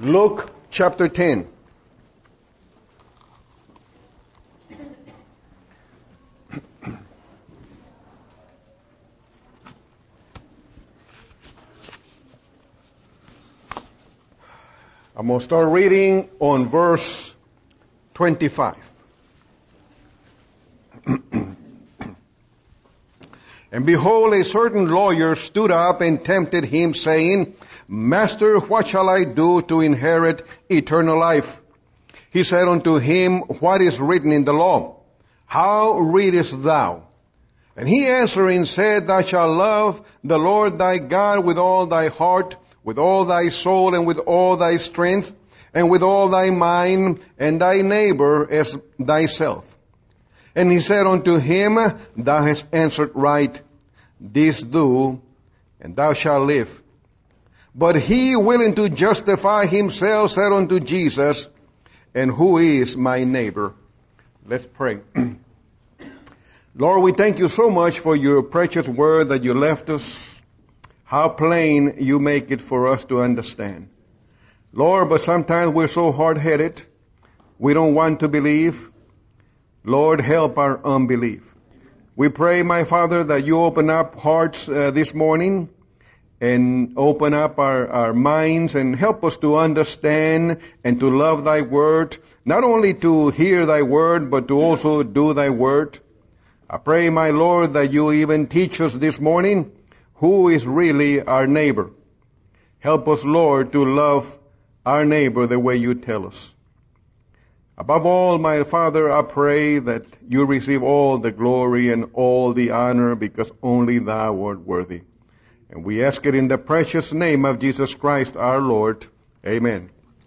Luke chapter 10. I'm going to start reading on verse 25. And behold, a certain lawyer stood up and tempted him, saying, Master, what shall I do to inherit eternal life? He said unto him, What is written in the law? How readest thou? And he answering said, Thou shalt love the Lord thy God with all thy heart, with all thy soul, and with all thy strength, and with all thy mind, and thy neighbor as thyself. And he said unto him, Thou hast answered right. This do, and thou shalt live. But he, willing to justify himself, said unto Jesus, And who is my neighbor? Let's pray. Lord, we thank you so much for your precious word that you left us. How plain you make it for us to understand. Lord, but sometimes we're so hard-headed, we don't want to believe. Lord, help our unbelief. We pray, my Father, that you open up hearts this morning and open up our minds and help us to understand and to love thy word, not only to hear thy word, but to also do thy word. I pray, my Lord, that you even teach us this morning who is really our neighbor. Help us, Lord, to love our neighbor the way you tell us. Above all, my Father, I pray that you receive all the glory and all the honor because only thou art worthy. And we ask it in the precious name of Jesus Christ our Lord. Amen.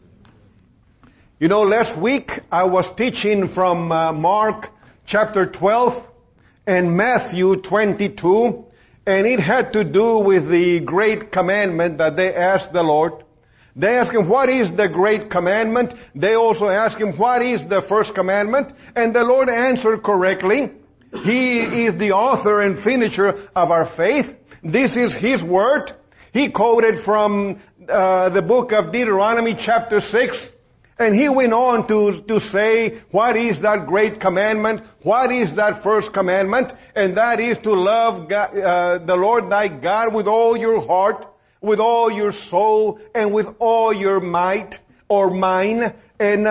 You know, last week I was teaching from Mark chapter 12 and Matthew 22, and it had to do with the great commandment that they asked the Lord. They asked him, what is the great commandment? They also asked him, what is the first commandment? And the Lord answered correctly. He is the author and finisher of our faith. This is His word. He quoted from the book of Deuteronomy chapter 6. And he went on to say, what is that great commandment? What is that first commandment? And that is to love God, the Lord thy God with all your heart, with all your soul, and with all your might or mind. And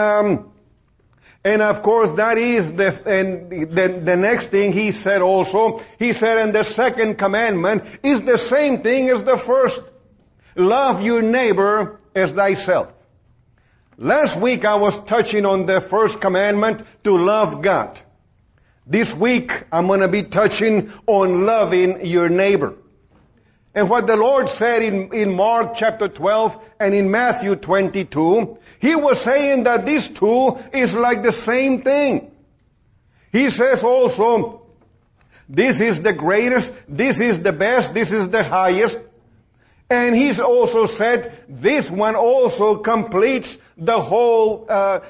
of course that is the next thing he said also. He said, and the second commandment is the same thing as the first. Love your neighbor as thyself. Last week I was touching on the first commandment to love God. This week I'm going to be touching on loving your neighbor. And what the Lord said in Mark chapter 12 and in Matthew 22, He was saying that these two is like the same thing. He says also, this is the greatest, this is the best, this is the highest. And He's also said, this one also completes all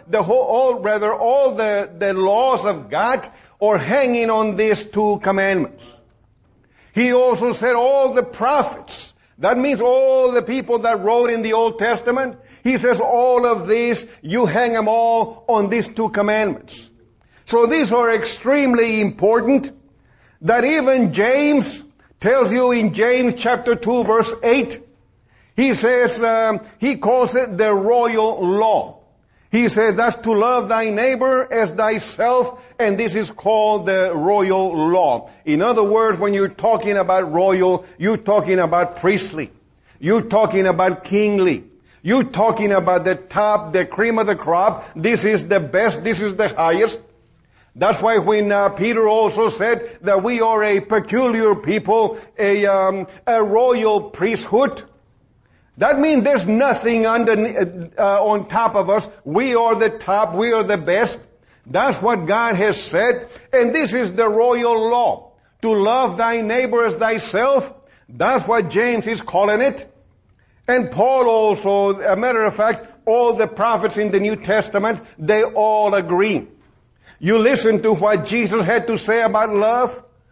the laws of God are hanging on these two commandments. He also said all the prophets, that means all the people that wrote in the Old Testament, He says all of these, you hang them all on these two commandments. So these are extremely important, that even James tells you in James chapter 2 verse 8, he says, he calls it the royal law. He says that's to love thy neighbor as thyself, and this is called the royal law. In other words, when you're talking about royal, you're talking about priestly. You're talking about kingly. You're talking about the top, the cream of the crop. This is the best, this is the highest. That's why when Peter also said that we are a peculiar people, a royal priesthood, that means there's nothing on top of us. We are the top. We are the best. That's what God has said. And this is the royal law. To love thy neighbor as thyself. That's what James is calling it. And Paul also, a matter of fact, all the prophets in the New Testament, they all agree. You listen to what Jesus had to say about love.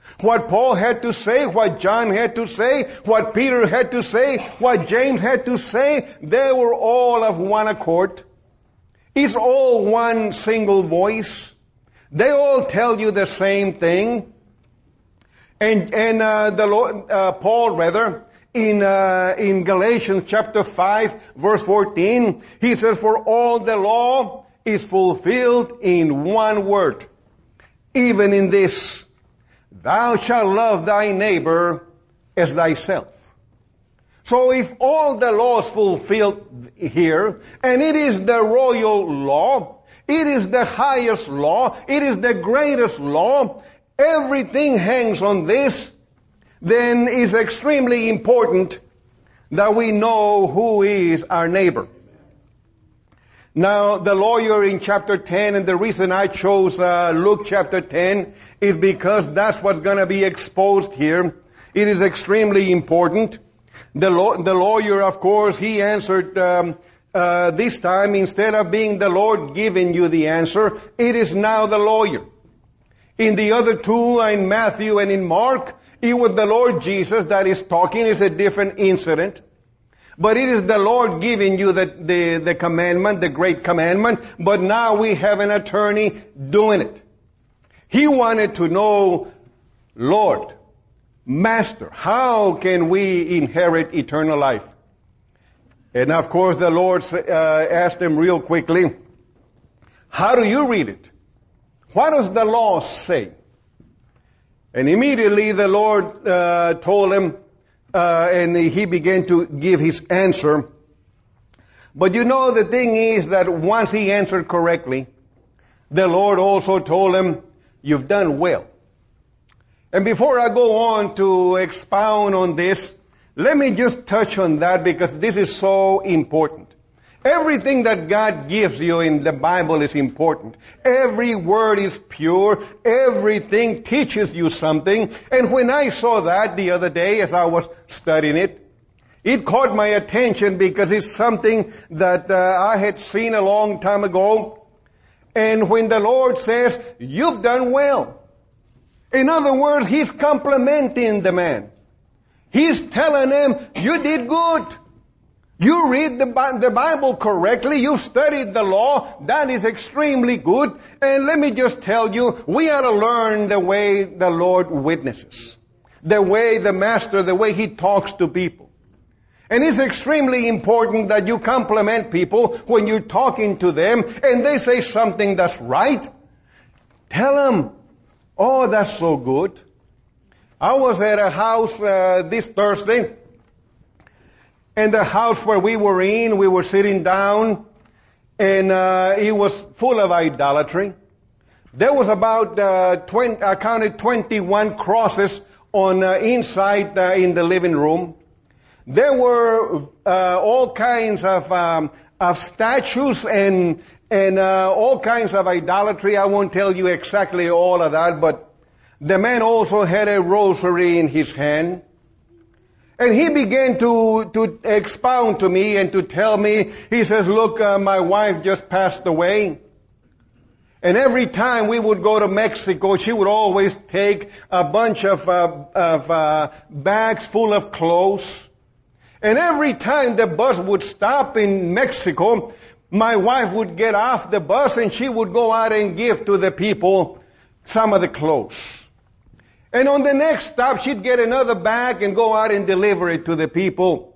What Paul had to say, what John had to say, what Peter had to say, what James had to say, they were all of one accord. It's all one single voice. They all tell you the same thing. And Paul, in Galatians chapter 5, verse 14, he says, "For all the law is fulfilled in one word, even in this, thou shalt love thy neighbor as thyself." So if all the law is fulfilled here, and it is the royal law, it is the highest law, it is the greatest law, everything hangs on this, then it's extremely important that we know who is our neighbor. Now, the lawyer in chapter 10, and the reason I chose Luke chapter 10 is because that's what's going to be exposed here. It is extremely important. The lawyer, of course, he answered this time, instead of being the Lord giving you the answer, it is now the lawyer. In the other two, in Matthew and in Mark, it was the Lord Jesus that is talking. It's a different incident. But it is the Lord giving you the commandment, the great commandment. But now we have an attorney doing it. He wanted to know, Lord, Master, how can we inherit eternal life? And of course the Lord asked him real quickly, how do you read it? What does the law say? And immediately the Lord told him, and he began to give his answer. But you know, the thing is that once he answered correctly, the Lord also told him, you've done well. And before I go on to expound on this, let me just touch on that because this is so important. Everything that God gives you in the Bible is important. Every word is pure. Everything teaches you something. And when I saw that the other day as I was studying it, it caught my attention because it's something that I had seen a long time ago. And when the Lord says, you've done well. In other words, He's complimenting the man. He's telling him, you did good. You read the Bible correctly. You studied the law. That is extremely good. And let me just tell you, we ought to learn the way the Lord witnesses. The way the Master, the way He talks to people. And it's extremely important that you compliment people when you're talking to them and they say something that's right. Tell them, oh, that's so good. I was at a house this Thursday. And the house where we were in, we were sitting down, and it was full of idolatry. There was about I counted 21 crosses on inside in the living room. There were all kinds of statues and all kinds of idolatry. I won't tell you exactly all of that, but the man also had a rosary in his hand. And he began to expound to me and to tell me, he says, look, my wife just passed away. And every time we would go to Mexico, she would always take a bunch of bags full of clothes. And every time the bus would stop in Mexico, my wife would get off the bus and she would go out and give to the people some of the clothes. And on the next stop, she'd get another bag and go out and deliver it to the people.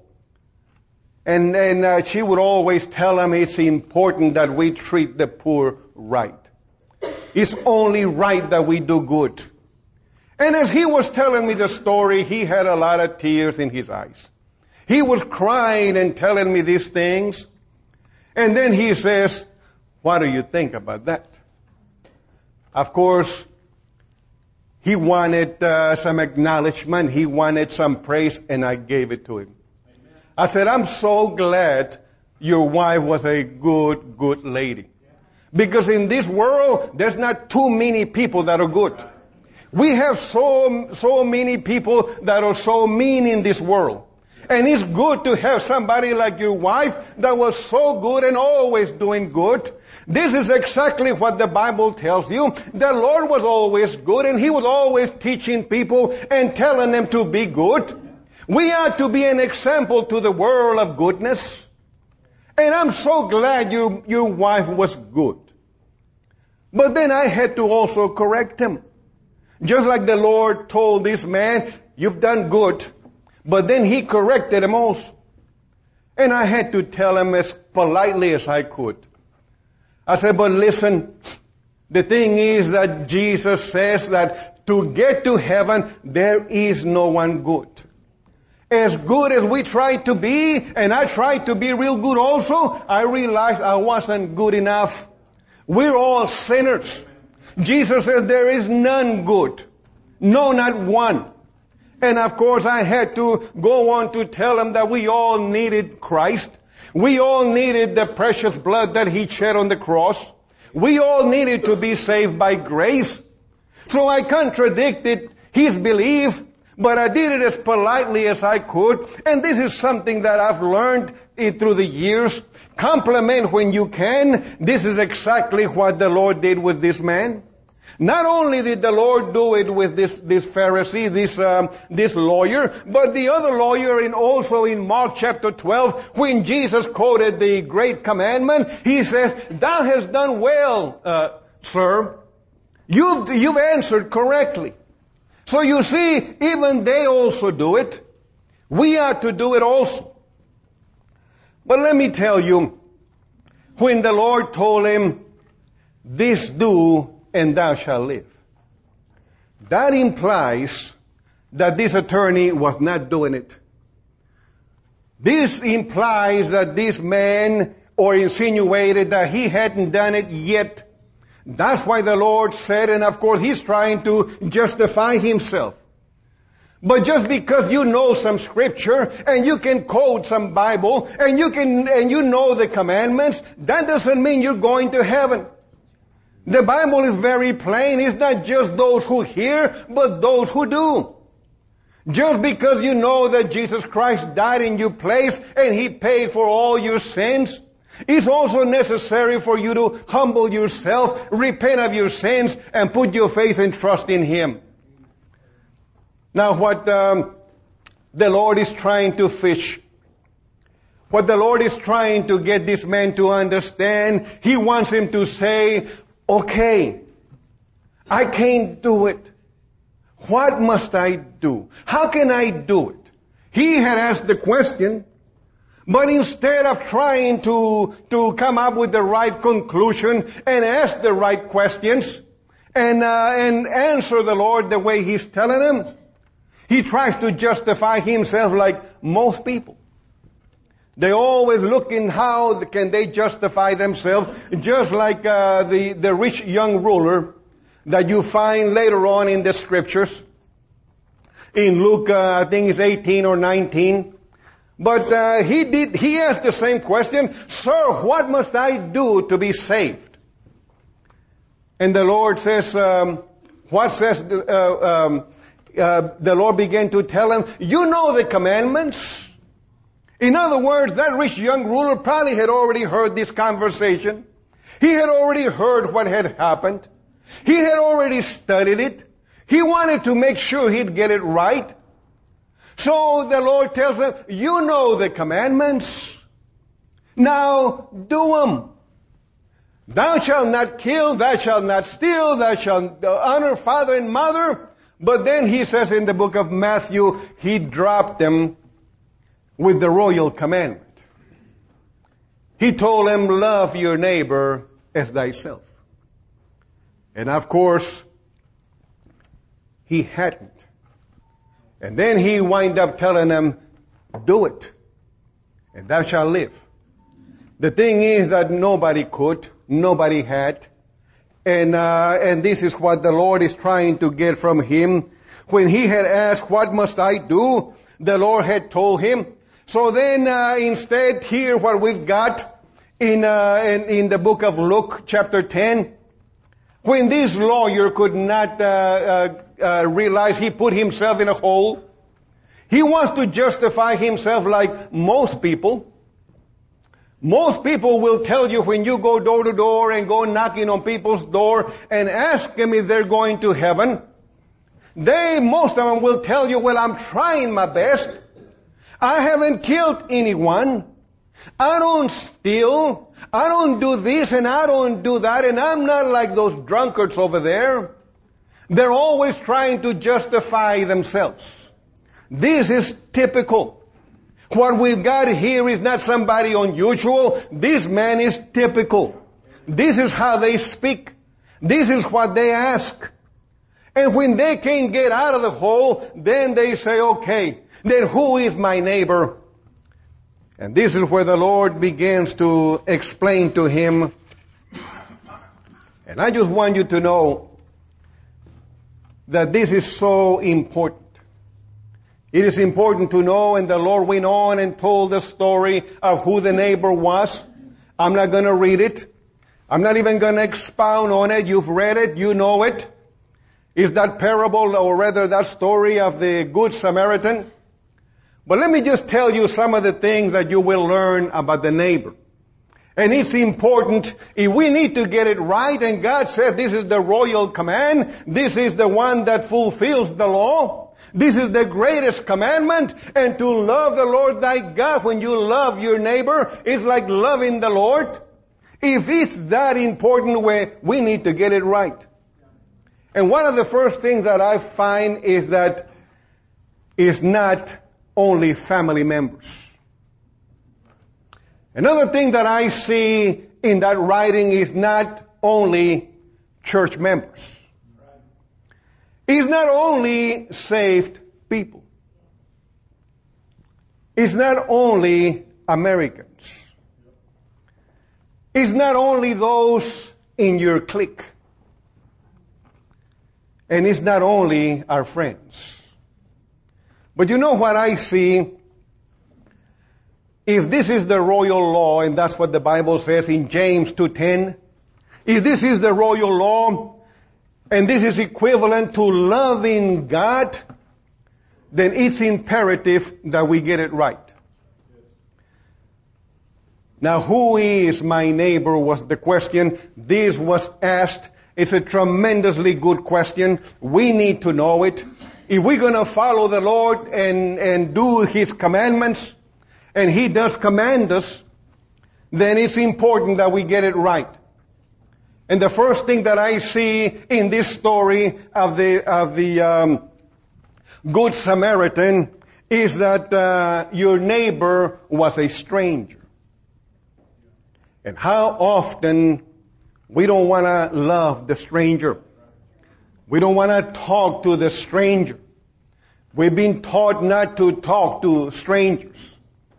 And she would always tell them it's important that we treat the poor right. It's only right that we do good. And as he was telling me the story, he had a lot of tears in his eyes. He was crying and telling me these things. And then he says, what do you think about that? Of course, he wanted some acknowledgement. He wanted some praise, and I gave it to him. Amen. I said, I'm so glad your wife was a good lady. Because in this world, there's not too many people that are good. We have so many people that are so mean in this world. And it's good to have somebody like your wife that was so good and always doing good. This is exactly what the Bible tells you. The Lord was always good, and He was always teaching people and telling them to be good. We are to be an example to the world of goodness. And I'm so glad your wife was good. But then I had to also correct him. Just like the Lord told this man, you've done good. But then He corrected him also. And I had to tell him as politely as I could. I said, but listen, the thing is that Jesus says that to get to heaven, there is no one good. As good as we try to be, and I tried to be real good also, I realized I wasn't good enough. We're all sinners. Jesus says there is none good. No, not one. And of course I had to go on to tell him that we all needed Christ. We all needed the precious blood that He shed on the cross. We all needed to be saved by grace. So I contradicted his belief, but I did it as politely as I could. And this is something that I've learned through the years. Compliment when you can. This is exactly what the Lord did with this man. Not only did the Lord do it with this Pharisee, this lawyer, but the other lawyer also in Mark chapter 12, when Jesus quoted the great commandment, He says, thou hast done well, sir. You've answered correctly. So you see, even they also do it. We are to do it also. But let me tell you, when the Lord told him, this do, and thou shalt live. That implies that this attorney was not doing it. This implies that this man, or insinuated that he hadn't done it yet. That's why the Lord said, and of course He's trying to justify Himself. But just because you know some scripture, and you can quote some Bible, and you know the commandments, that doesn't mean you're going to heaven. The Bible is very plain. It's not just those who hear, but those who do. Just because you know that Jesus Christ died in your place and He paid for all your sins, it's also necessary for you to humble yourself, repent of your sins, and put your faith and trust in Him. Now what the Lord is trying to fish, what the Lord is trying to get this man to understand, He wants him to say, okay, I can't do it. What must I do? How can I do it? He had asked the question, but instead of trying to come up with the right conclusion and ask the right questions and answer the Lord the way He's telling him, he tries to justify himself like most people. They always look in how can they justify themselves, just like the rich young ruler that you find later on in the scriptures. In Luke, I think it's 18 or 19. But he asked the same question, Sir, what must I do to be saved? And the Lord says, the Lord began to tell him, you know the commandments. In other words, that rich young ruler probably had already heard this conversation. He had already heard what had happened. He had already studied it. He wanted to make sure he'd get it right. So the Lord tells him, you know the commandments. Now do them. Thou shalt not kill, thou shalt not steal, thou shalt honor father and mother. But then he says in the book of Matthew, he dropped them with the royal commandment. He told him, love your neighbor as thyself. And of course, he hadn't. And then he wind up telling them, do it, and thou shalt live. The thing is that nobody could, nobody had. And this is what the Lord is trying to get from him. When he had asked, what must I do? The Lord had told him. So then, instead, hear what we've got in the book of Luke, chapter 10. When this lawyer could not realize he put himself in a hole, He wants to justify himself like most people. Most people will tell you when you go door to door and go knocking on people's door and ask them if they're going to heaven, most of them will tell you, well, I'm trying my best. I haven't killed anyone. I don't steal. I don't do this and I don't do that, and I'm not like those drunkards over there. They're always trying to justify themselves. This is typical. What we've got here is not somebody unusual. This man is typical. This is how they speak. This is what they ask. And when they can't get out of the hole, then they say, okay, then who is my neighbor? And this is where the Lord begins to explain to him. And I just want you to know that this is so important. It is important to know, and the Lord went on and told the story of who the neighbor was. I'm not going to read it. I'm not even going to expound on it. You've read it. You know it. It's that parable, or rather that story of the Good Samaritan. But let me just tell you some of the things that you will learn about the neighbor. And it's important. If we need to get it right, and God said this is the royal command, this is the one that fulfills the law, this is the greatest commandment, and to love the Lord thy God. When you love your neighbor, it's like loving the Lord. If it's that important, we need to get it right. And one of the first things that I find is that it's not only family members. Another thing that I see in that writing is not only church members. It's not only saved people. It's not only Americans. It's not only those in your clique. And it's not only our friends. But you know what I see? If this is the royal law, and that's what the Bible says in James 2:10, if this is the royal law, and this is equivalent to loving God, then it's imperative that we get it right. Now, who is my neighbor was the question. This was asked. It's a tremendously good question. We need to know it. If we're going to follow the Lord and do His commandments, and He does command us, then it's important that we get it right. And the first thing that I see in this story of the Good Samaritan is that your neighbor was a stranger. And how often we don't want to love the stranger. We don't want to talk to the stranger. We've been taught not to talk to strangers.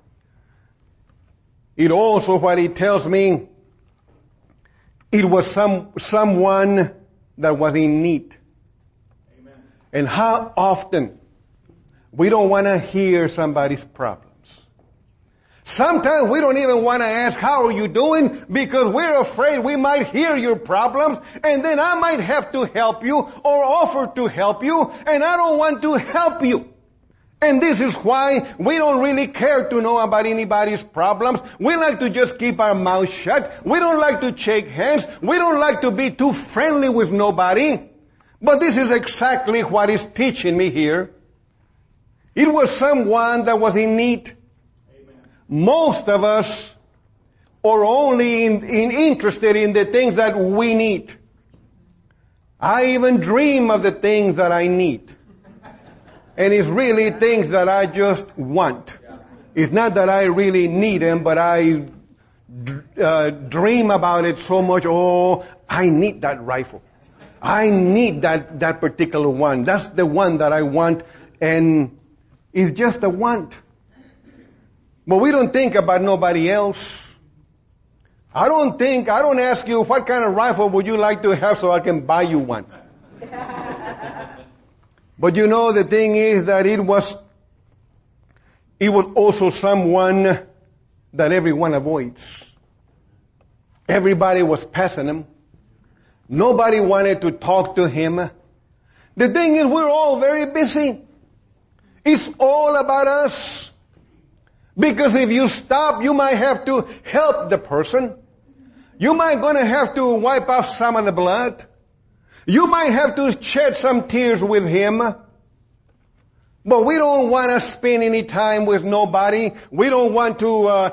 It also, what it tells me, it was someone that was in need. Amen. And how often we don't want to hear somebody's problems. Sometimes we don't even want to ask, how are you doing? Because we're afraid we might hear your problems, and then I might have to help you or offer to help you, and I don't want to help you. And this is why we don't really care to know about anybody's problems. We like to just keep our mouth shut. We don't like to shake hands. We don't like to be too friendly with nobody. But this is exactly what is teaching me here. It was someone that was in need. Amen. Most of us are only interested in the things that we need. I even dream of the things that I need. And it's really things that I just want. It's not that I really need them, but I dream about it so much. Oh, I need that rifle. I need that particular one. That's the one that I want, and it's just a want. But we don't think about nobody else. I don't ask you, what kind of rifle would you like to have so I can buy you one? But you know, the thing is that it was also someone that everyone avoids. Everybody was passing him. Nobody wanted to talk to him. The thing is, we're all very busy. It's all about us. Because if you stop, you might have to help the person. You might gonna have to wipe off some of the blood. You might have to shed some tears with him. But we don't want to spend any time with nobody. We don't want to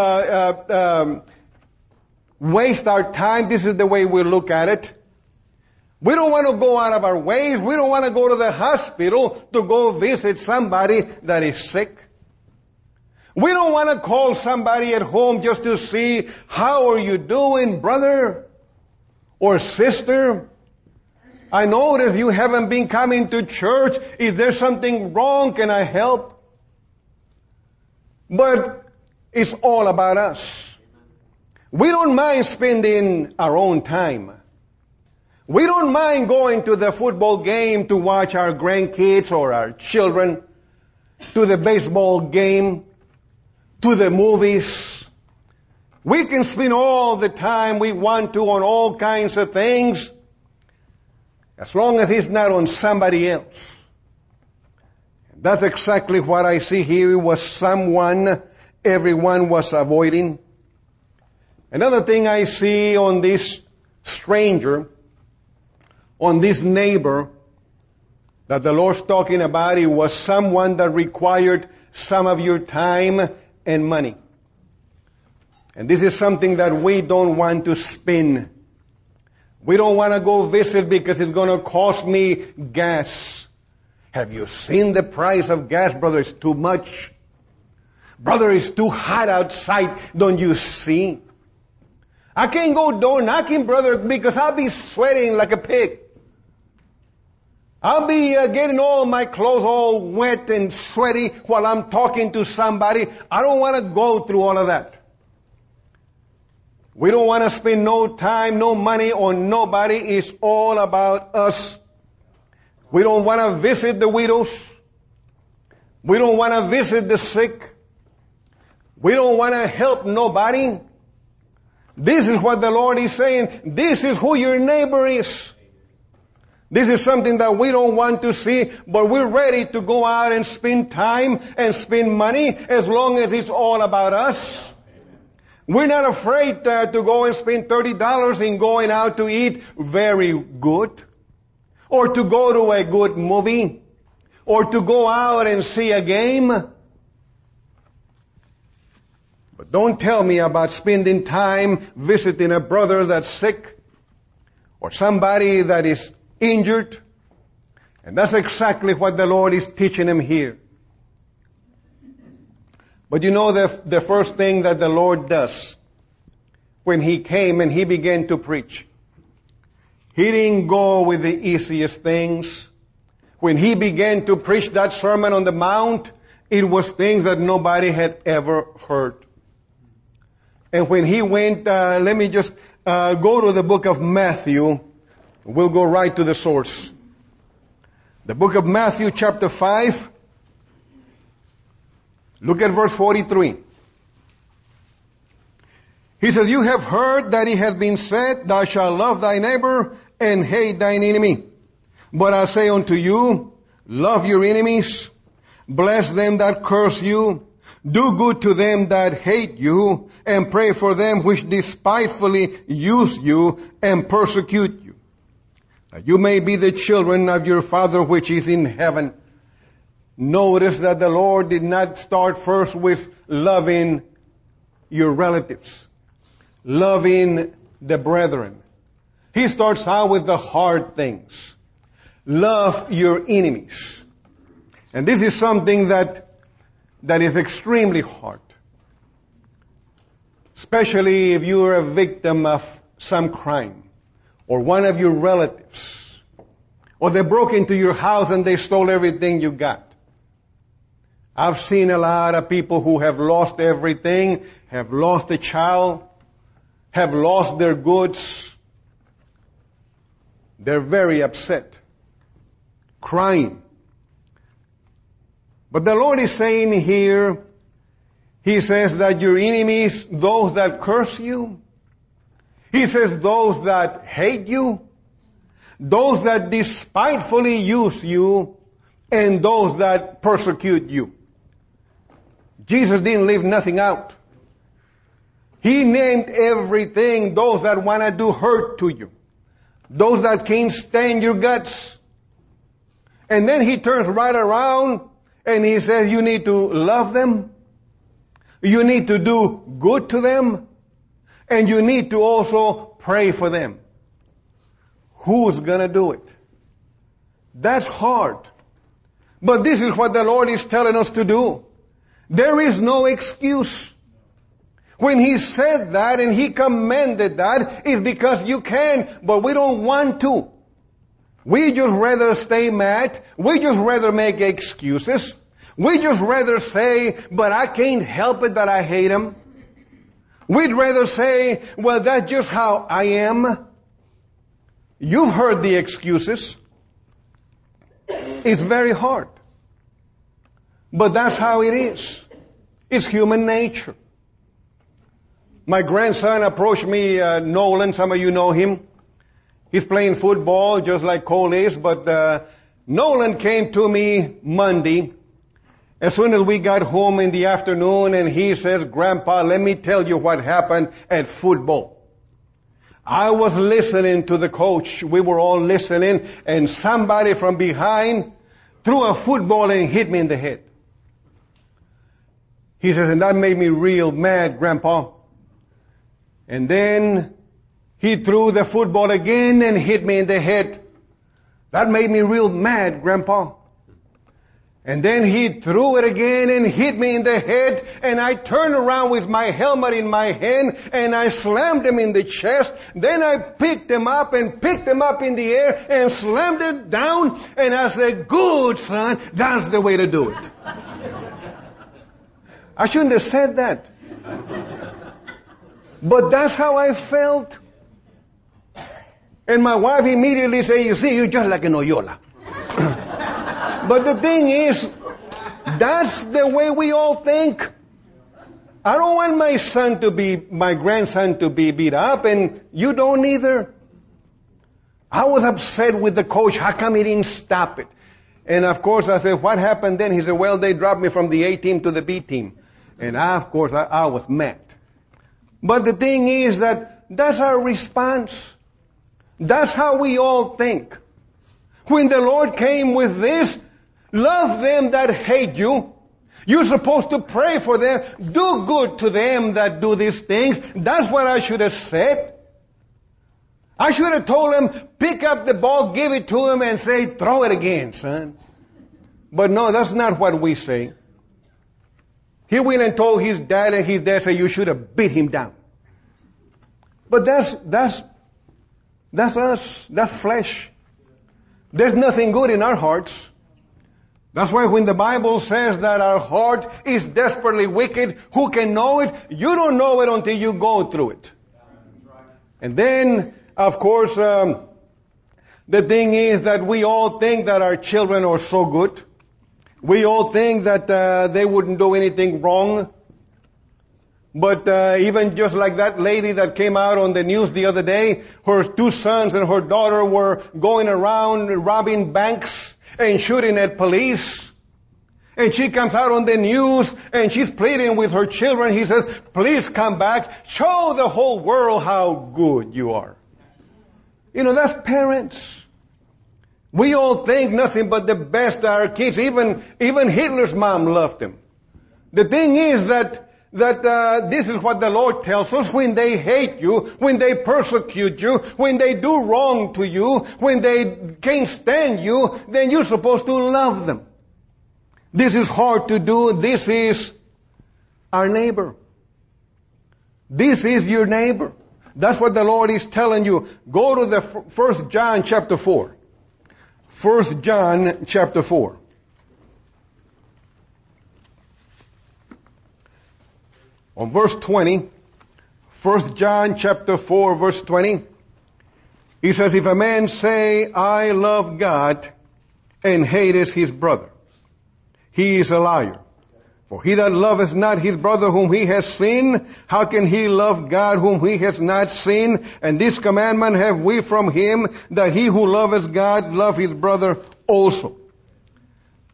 waste our time. This is the way we look at it. We don't want to go out of our ways. We don't want to go to the hospital to go visit somebody that is sick. We don't want to call somebody at home just to see, how are you doing, brother or sister? I notice you haven't been coming to church. Is there something wrong? Can I help? But it's all about us. We don't mind spending our own time. We don't mind going to the football game to watch our grandkids or our children, to the baseball game, to the movies. We can spend all the time we want to on all kinds of things, as long as it's not on somebody else. That's exactly what I see here was someone everyone was avoiding. Another thing I see on this stranger, on this neighbor that the Lord's talking about, it was someone that required some of your time and money. And this is something that we don't want to spend. We don't want to go visit because it's going to cost me gas. Have you seen the price of gas, brother? It's too much. Brother, it's too hot outside. Don't you see? I can't go door knocking, brother, because I'll be sweating like a pig. I'll be getting all my clothes all wet and sweaty while I'm talking to somebody. I don't want to go through all of that. We don't want to spend no time, no money on nobody. It's all about us. We don't want to visit the widows. We don't want to visit the sick. We don't want to help nobody. This is what the Lord is saying. This is who your neighbor is. This is something that we don't want to see, but we're ready to go out and spend time and spend money as long as it's all about us. We're not afraid to go and spend $30 in going out to eat very good, or to go to a good movie, or to go out and see a game. But don't tell me about spending time visiting a brother that's sick, or somebody that is injured. And that's exactly what the Lord is teaching him here. But you know the first thing that the Lord does when he came and he began to preach, he didn't go with the easiest things. When he began to preach that Sermon on the Mount, it was things that nobody had ever heard. And when he went, let me just go to the book of Matthew. We'll go right to the source. The book of Matthew chapter 5. Look at verse 43. He says, you have heard that it hath been said, thou shalt love thy neighbor and hate thine enemy. But I say unto you, love your enemies, bless them that curse you, do good to them that hate you, and pray for them which despitefully use you and persecute you, that you may be the children of your Father which is in heaven. Notice that the Lord did not start first with loving your relatives, loving the brethren. He starts out with the hard things. Love your enemies. And this is something that is extremely hard. Especially if you are a victim of some crime, or one of your relatives, or they broke into your house and they stole everything you got. I've seen a lot of people who have lost everything, have lost a child, have lost their goods. They're very upset, crying. But the Lord is saying here, He says that your enemies, those that curse you, He says those that hate you, those that despitefully use you, and those that persecute you. Jesus didn't leave nothing out. He named everything, those that want to do hurt to you, those that can't stand your guts. And then he turns right around and he says you need to love them, you need to do good to them, and you need to also pray for them. Who's gonna do it? That's hard. But this is what the Lord is telling us to do. There is no excuse. When He said that and He commanded that, it's because you can, but we don't want to. We just rather stay mad. We just rather make excuses. We just rather say, but I can't help it that I hate Him. We'd rather say, well, that's just how I am. You've heard the excuses. It's very hard. But that's how it is. It's human nature. My grandson approached me, Nolan, some of you know him. He's playing football just like Cole is, but Nolan came to me Monday as soon as we got home in the afternoon, and he says, Grandpa, let me tell you what happened at football. I was listening to the coach. We were all listening, and somebody from behind threw a football and hit me in the head. He says, and that made me real mad, Grandpa. And then he threw the football again and hit me in the head. That made me real mad, Grandpa. And then he threw it again and hit me in the head, and I turned around with my helmet in my hand and I slammed him in the chest. Then I picked him up and picked him up in the air and slammed it down, and I said, good son, that's the way to do it. I shouldn't have said that. But that's how I felt. And my wife immediately said, you see, you're just like an Oyola. But the thing is, that's the way we all think. I don't want my grandson to be beat up, and you don't either. I was upset with the coach. How come he didn't stop it? And of course I said, what happened then? He said, well, they dropped me from the A team to the B team. And of course I was mad. But the thing is that's our response. That's how we all think. When the Lord came with this, love them that hate you. You're supposed to pray for them. Do good to them that do these things. That's what I should have said. I should have told him, pick up the ball, give it to him, and say, throw it again, son. But no, that's not what we say. He went and told his dad, and his dad said, you should have beat him down. But that's us. That's flesh. There's nothing good in our hearts. That's why when the Bible says that our heart is desperately wicked, who can know it? You don't know it until you go through it. And then, of course, the thing is that we all think that our children are so good. We all think that they wouldn't do anything wrong. But even just like that lady that came out on the news the other day, her two sons and her daughter were going around robbing banks and shooting at police. And she comes out on the news and she's pleading with her children. He says, please come back. Show the whole world how good you are. You know, that's parents. We all think nothing but the best of our kids. Even Hitler's mom loved him. The thing is that this is what the Lord tells us. When they hate you, when they persecute you, when they do wrong to you, when they can't stand you, then you're supposed to love them. This is hard to do. This is our neighbor. This is your neighbor. That's what the Lord is telling you. Go to the 1 John chapter 4. 1 John chapter 4. On verse 20, 1 John chapter 4 verse 20, he says, if a man say, I love God, and hateth his brother, he is a liar. For he that loveth not his brother whom he has seen, how can he love God whom he has not seen? And this commandment have we from him, that he who loveth God love his brother also.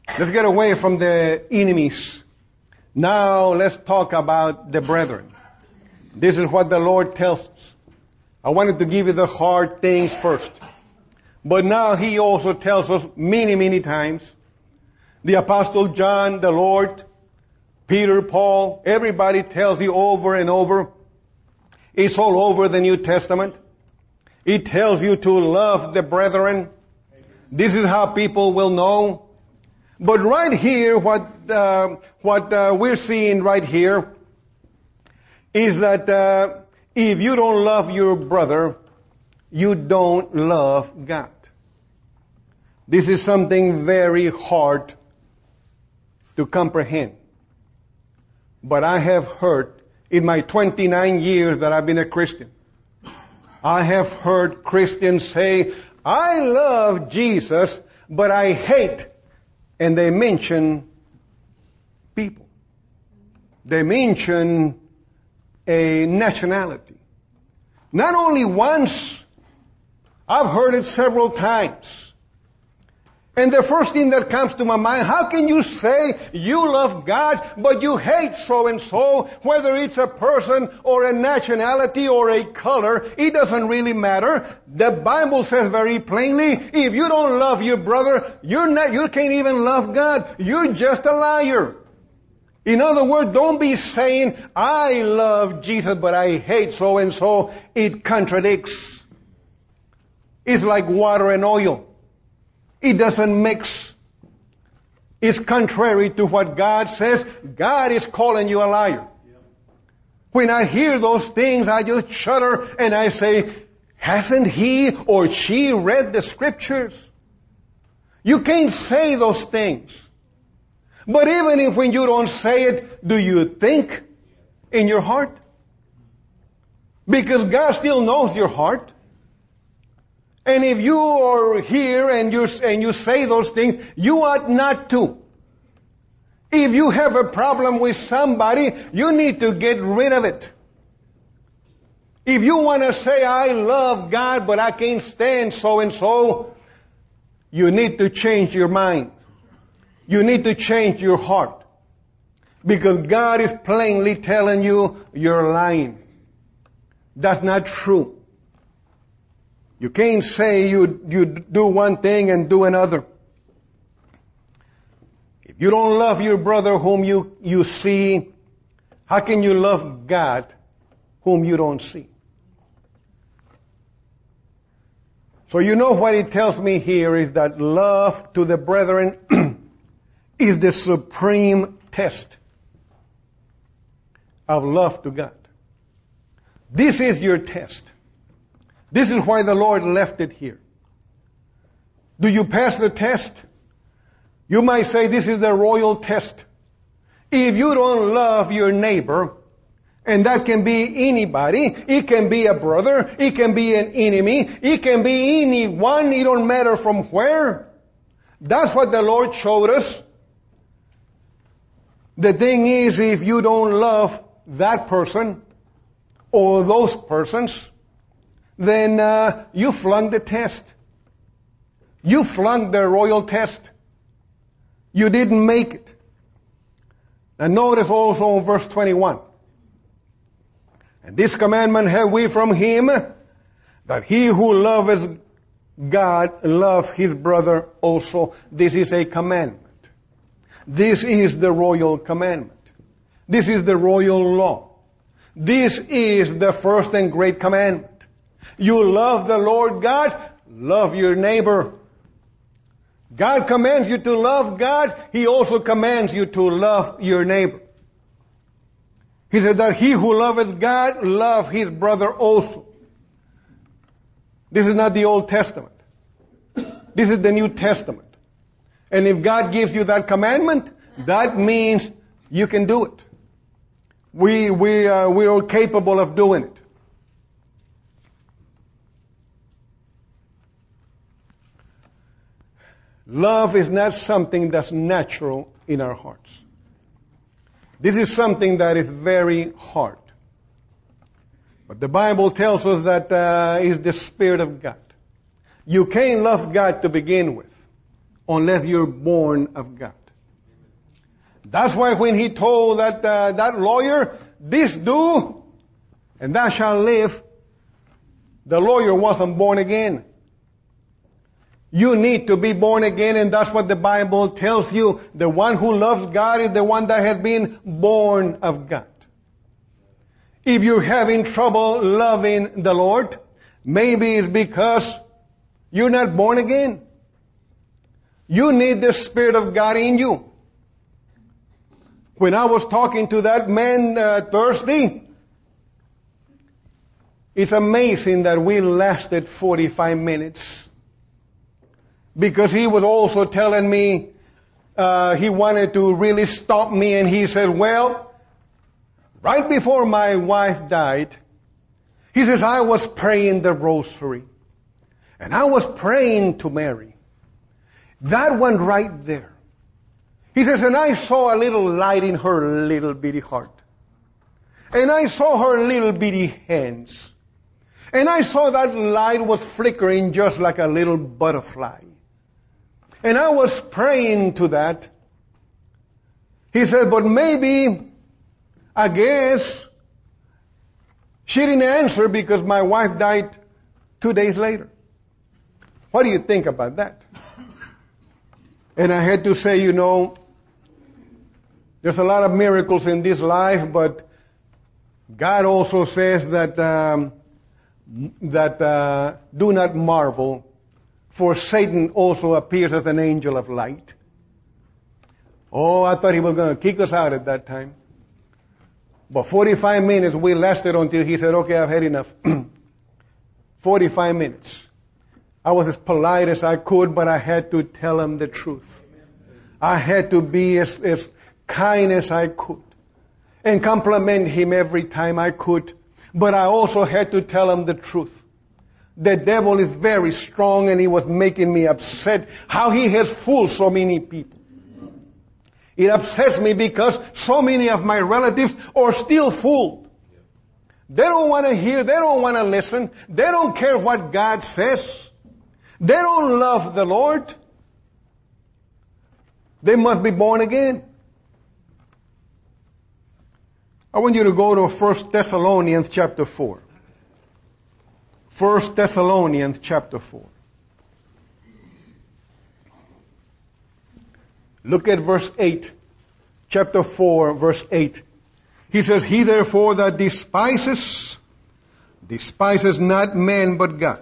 Let's get away from the enemies. Now let's talk about the brethren. This is what the Lord tells us. I wanted to give you the hard things first. But now He also tells us many, many times. The Apostle John, the Lord, Peter, Paul, everybody tells you over and over. It's all over the New Testament. It tells you to love the brethren. This is how people will know. But right here, what we're seeing right here is that if you don't love your brother, you don't love God. This is something very hard to comprehend. But I have heard, in my 29 years that I've been a Christian, I have heard Christians say, I love Jesus, but I hate. And they mention people. They mention a nationality. Not only once, I've heard it several times. And the first thing that comes to my mind, how can you say you love God, but you hate so-and-so, whether it's a person or a nationality or a color, it doesn't really matter. The Bible says very plainly, if you don't love your brother, you can't even love God. You're just a liar. In other words, don't be saying, I love Jesus, but I hate so-and-so. It contradicts. It's like water and oil. It doesn't mix. It's contrary to what God says. God is calling you a liar. When I hear those things, I just shudder and I say, hasn't he or she read the scriptures? You can't say those things. But even if when you don't say it, do you think in your heart? Because God still knows your heart. And if you are here and you say those things, you ought not to. If you have a problem with somebody, you need to get rid of it. If you want to say, I love God, but I can't stand so-and-so, you need to change your mind. You need to change your heart. Because God is plainly telling you, you're lying. That's not true. You can't say you do one thing and do another. If you don't love your brother whom you see, how can you love God whom you don't see? So you know what it tells me here is that love to the brethren is the supreme test of love to God. This is your test. This is why the Lord left it here. Do you pass the test? You might say this is the royal test. If you don't love your neighbor, and that can be anybody, it can be a brother, it can be an enemy, it can be anyone, it don't matter from where. That's what the Lord showed us. The thing is, if you don't love that person, or those persons, then you flunked the test. You flunked the royal test. You didn't make it. And notice also in verse 21. And this commandment have we from him, that he who loves God love his brother also. This is a commandment. This is the royal commandment. This is the royal law. This is the first and great commandment. You love the Lord God, love your neighbor. God commands you to love God. He also commands you to love your neighbor. He said that he who loveth God, love his brother also. This is not the Old Testament. This is the New Testament. And if God gives you that commandment, that means you can do it. We are capable of doing it. Love is not something that's natural in our hearts. This is something that is very hard. But the Bible tells us that is the Spirit of God. You can't love God to begin with unless you're born of God. That's why when he told that lawyer, this do, and thou shalt live, the lawyer wasn't born again. You need to be born again, and that's what the Bible tells you. The one who loves God is the one that has been born of God. If you're having trouble loving the Lord, maybe it's because you're not born again. You need the Spirit of God in you. When I was talking to that man Thursday, it's amazing that we lasted 45 minutes. Because he was also telling me he wanted to really stop me, and he said, well, right before my wife died, he says, I was praying the rosary. And I was praying to Mary. That one right there. He says, and I saw a little light in her little bitty heart. And I saw her little bitty hands. And I saw that light was flickering just like a little butterfly. And I was praying to that. He said, but maybe, I guess, she didn't answer because my wife died 2 days later. What do you think about that? And I had to say, there's a lot of miracles in this life, but God also says that do not marvel, for Satan also appears as an angel of light. Oh, I thought he was going to kick us out at that time. But 45 minutes we lasted until he said, okay, I've had enough. 45 minutes. I was as polite as I could, but I had to tell him the truth. I had to be as kind as I could and compliment him every time I could. But I also had to tell him the truth. The devil is very strong, and he was making me upset how he has fooled so many people. It upsets me because so many of my relatives are still fooled. They don't want to hear, they don't want to listen, they don't care what God says. They don't love the Lord. They must be born again. I want you to go to 1 Thessalonians chapter 4. 1 Thessalonians chapter 4. Look at verse 8. Chapter 4, verse 8. He says, he therefore that despises not man but God,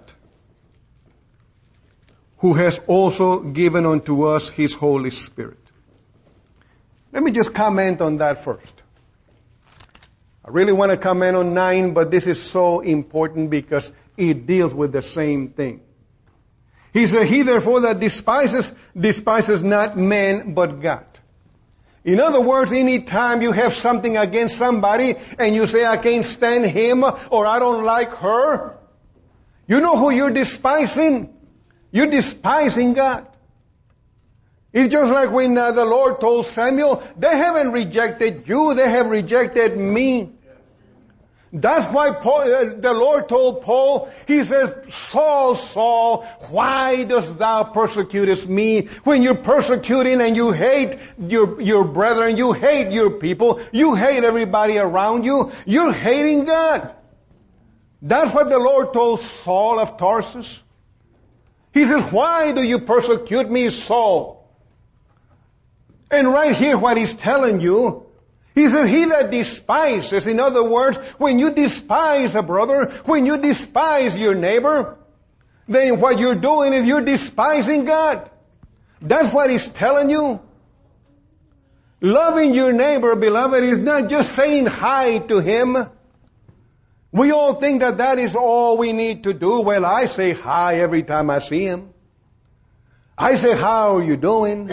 who has also given unto us his Holy Spirit. Let me just comment on that first. I really want to comment on 9, but this is so important because it deals with the same thing. He said, he therefore that despises not man but God. In other words, any time you have something against somebody and you say, I can't stand him or I don't like her, you know who you're despising? You're despising God. It's just like when the Lord told Samuel, they haven't rejected you, they have rejected me. That's why the Lord told Paul, he says, Saul, Saul, why dost thou persecutest me? When you're persecuting and you hate your brethren, you hate your people, you hate everybody around you, you're hating God. That's what the Lord told Saul of Tarsus. He says, why do you persecute me, Saul? And right here what he's telling you, he says, he that despises, in other words, when you despise a brother, when you despise your neighbor, then what you're doing is you're despising God. That's what he's telling you. Loving your neighbor, beloved, is not just saying hi to him. We all think that is all we need to do. Well, I say hi every time I see him. I say, how are you doing?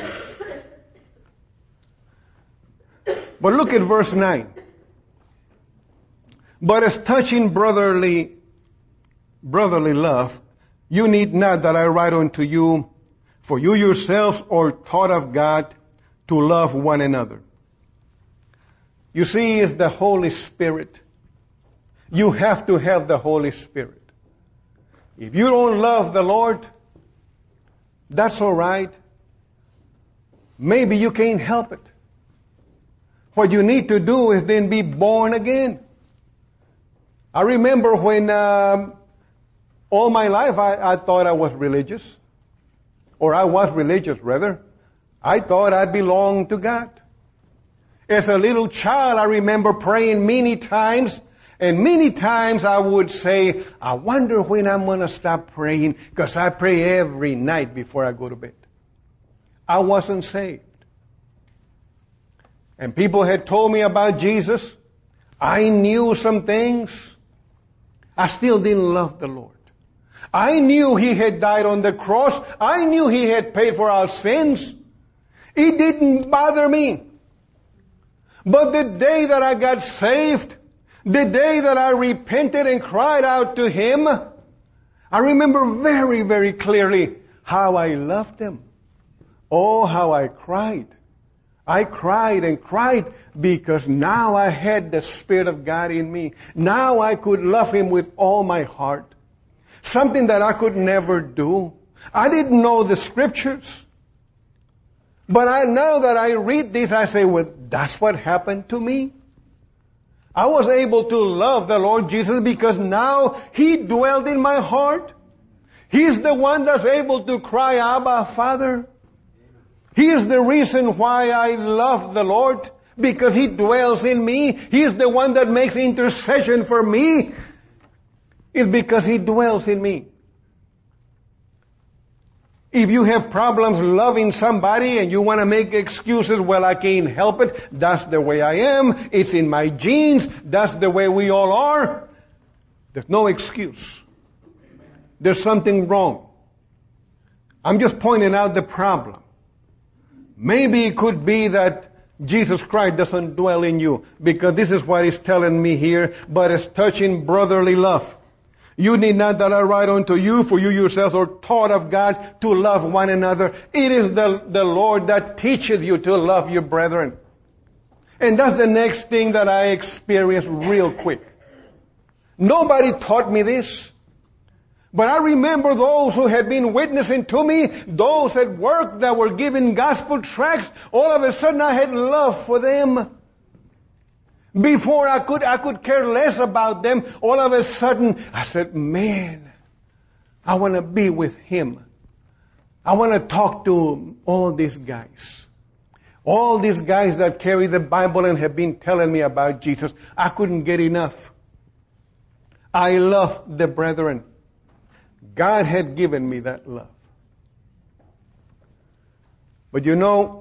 But look at verse 9. But as touching brotherly love, you need not that I write unto you, for you yourselves are taught of God to love one another. You see, it's the Holy Spirit. You have to have the Holy Spirit. If you don't love the Lord, that's all right. Maybe you can't help it. What you need to do is then be born again. I remember when all my life I thought I was religious. Or I was religious, rather. I thought I belonged to God. As a little child, I remember praying many times. And many times I would say, I wonder when I'm going to stop praying, because I pray every night before I go to bed. I wasn't saved. And people had told me about Jesus. I knew some things. I still didn't love the Lord. I knew He had died on the cross. I knew He had paid for our sins. It didn't bother me. But the day that I got saved, the day that I repented and cried out to Him, I remember very, very clearly how I loved Him. Oh, how I cried. I cried and cried because now I had the Spirit of God in me. Now I could love Him with all my heart. Something that I could never do. I didn't know the Scriptures. But now that I read this, I say, well, that's what happened to me. I was able to love the Lord Jesus because now He dwelled in my heart. He's the one that's able to cry, Abba, Father. He is the reason why I love the Lord, because He dwells in me. He is the one that makes intercession for me. It's because He dwells in me. If you have problems loving somebody and you want to make excuses, well, I can't help it. That's the way I am. It's in my genes. That's the way we all are. There's no excuse. There's something wrong. I'm just pointing out the problem. Maybe it could be that Jesus Christ doesn't dwell in you, because this is what He's telling me here, but it's touching brotherly love. You need not that I write unto you, for you yourselves are taught of God to love one another. It is the Lord that teaches you to love your brethren. And that's the next thing that I experienced real quick. Nobody taught me this. But I remember those who had been witnessing to me, those at work that were giving gospel tracts. All of a sudden I had love for them. Before I could care less about them. All of a sudden I said, man, I want to be with him. I want to talk to all these guys. All these guys that carry the Bible and have been telling me about Jesus. I couldn't get enough. I love the brethren. God had given me that love. But you know,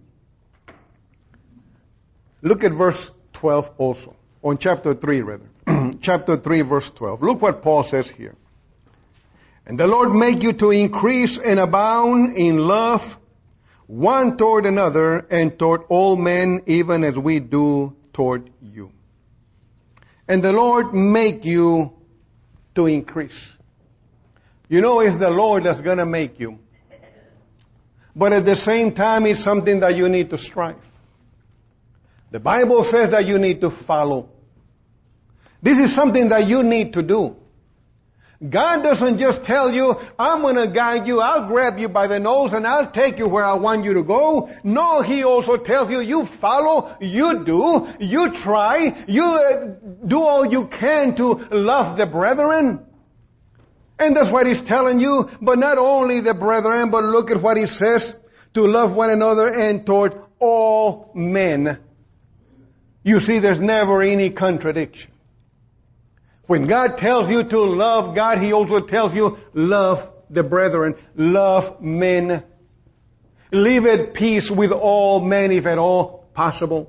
look at verse 12 also. On chapter 3 rather. Chapter 3 verse 12. Look what Paul says here. And the Lord make you to increase and abound in love one toward another and toward all men, even as we do toward you. And the Lord make you to increase. You know, it's the Lord that's going to make you. But at the same time, it's something that you need to strive. The Bible says that you need to follow. This is something that you need to do. God doesn't just tell you, I'm going to guide you, I'll grab you by the nose and I'll take you where I want you to go. No, He also tells you, you follow, you do, you try, you do all you can to love the brethren. And that's what He's telling you. But not only the brethren, but look at what He says, to love one another and toward all men. You see, there's never any contradiction. When God tells you to love God, He also tells you, love the brethren, love men. Live at peace with all men, if at all possible.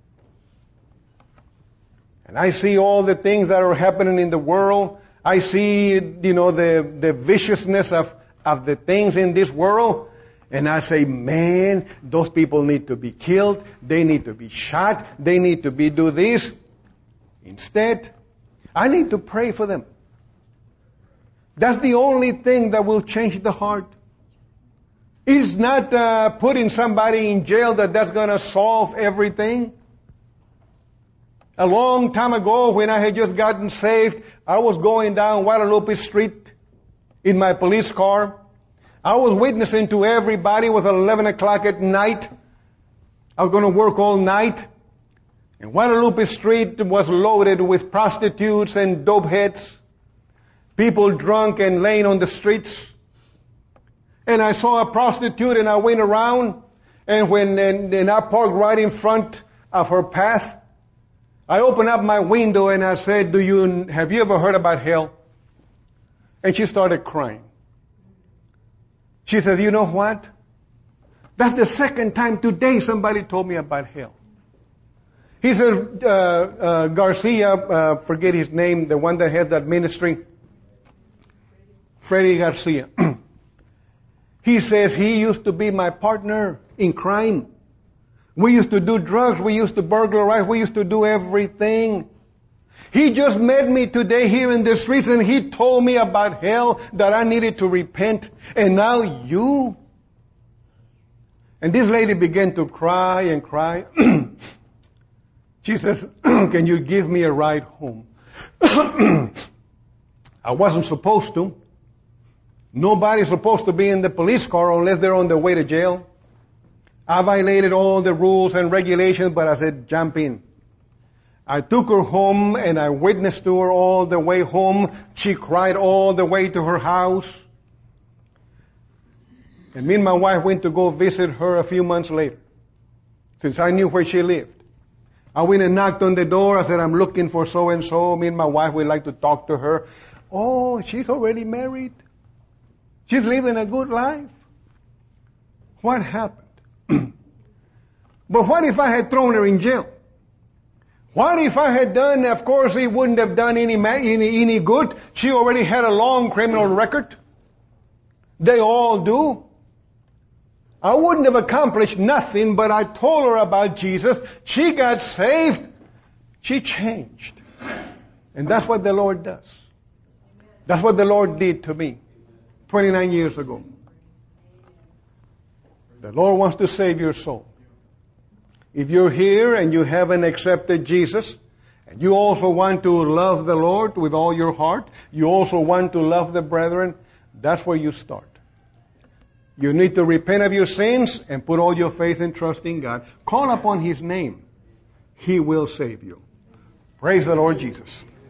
And I see all the things that are happening in the world. I see, the viciousness of the things in this world. And I say, man, those people need to be killed. They need to be shot. They need to do this. Instead, I need to pray for them. That's the only thing that will change the heart. It's not putting somebody in jail that's going to solve everything. A long time ago, when I had just gotten saved, I was going down Guadalupe Street in my police car. I was witnessing to everybody. It was 11 o'clock at night. I was going to work all night. And Guadalupe Street was loaded with prostitutes and dope heads, people drunk and laying on the streets. And I saw a prostitute and I went around, and I parked right in front of her path, I opened up my window and I said, have you ever heard about hell? And she started crying. She said, you know what? That's the second time today somebody told me about hell. He said, Garcia, forget his name, the one that had that ministry, Freddie Garcia. He says he used to be my partner in crime. We used to do drugs, we used to burglarize, we used to do everything. He just met me today here in the streets and he told me about hell, that I needed to repent. And now you? And this lady began to cry and cry. She says, can you give me a ride home? I wasn't supposed to. Nobody's supposed to be in the police car unless they're on their way to jail. I violated all the rules and regulations, but I said, jump in. I took her home and I witnessed to her all the way home. She cried all the way to her house. And me and my wife went to go visit her a few months later, since I knew where she lived. I went and knocked on the door. I said, I'm looking for so-and-so. Me and my wife would like to talk to her. Oh, she's already married. She's living a good life. What happened? But what if I had thrown her in jail? What if I had done, of course it wouldn't have done any good. She already had a long criminal record. They all do. I wouldn't have accomplished nothing, but I told her about Jesus. She got saved. She changed. And that's what the Lord does. That's what the Lord did to me 29 years ago. The Lord wants to save your soul. If you're here and you haven't accepted Jesus, and you also want to love the Lord with all your heart, you also want to love the brethren, that's where you start. You need to repent of your sins and put all your faith and trust in God. Call upon His name. He will save you. Praise the Lord Jesus.